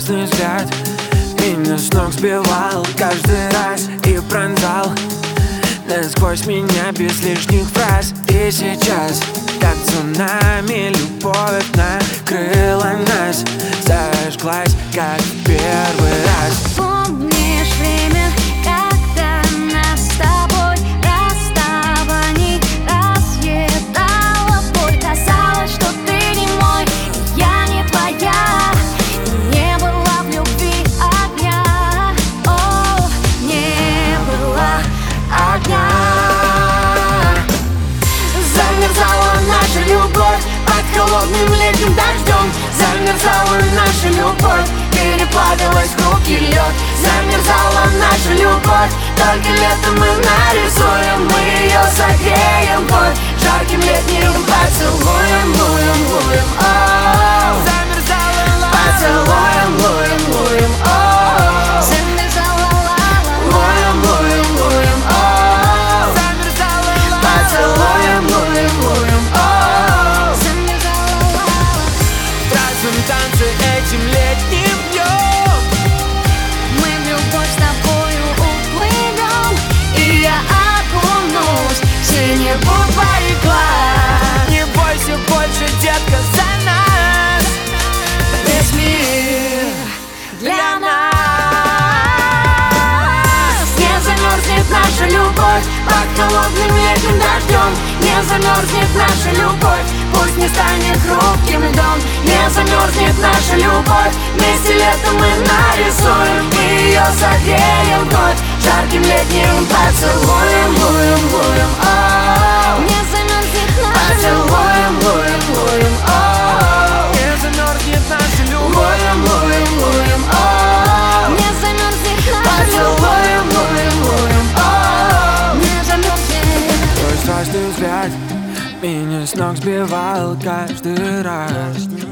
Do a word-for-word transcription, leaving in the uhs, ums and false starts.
страстный взгляд меня с ног сбивал каждый раз и пронзал насквозь меня без лишних фраз. И сейчас, как цунами, любовь накрыла нас, зажглась, как в первый раз. Помнишь время, когда нас с тобой расставаний разъедала боль? Казалось, что ты не мой, и я не твоя, и не было в любви огня. О, не было огня. Замерзала наша любовь под холодным летним дождем. Замерзала наша любовь, переплавилась в хрупкий лед. Замерзала наша любовь, только летом мы нарисуем, мы ее согреем вновь жарким летним поцелуем, луем, луем, о. Замерзала поцелуем, луем, луем, о. Замерзала луем, луем, луем, о. Замерзала поцелуем, луем, луем, о. Замерзала В праздном танце этим летним днем мы в любовь с тобою уплывем, и я окунусь в синеву твоих глаз. Не бойся больше, детка, за нас Весь мир для нас. Не замерзнет наша любовь под холодным летним дождем. Не замерзнет наша любовь, пусть не станет хрупким льдом. Не замерзнет наша любовь, вместе летом мы нарисуем, и ее согреем вновь жарким летним поцелуем, луем, луем, о. Не замерзнет наша поцелуем, луем, луем, о. не замерзнет наша любовь. Луем, луем, луем, о. Не замерзнет наша поцелуем, луем, луем, о. Не замерзнет. Твой страстный взгляд меня с ног сбивал каждый раз.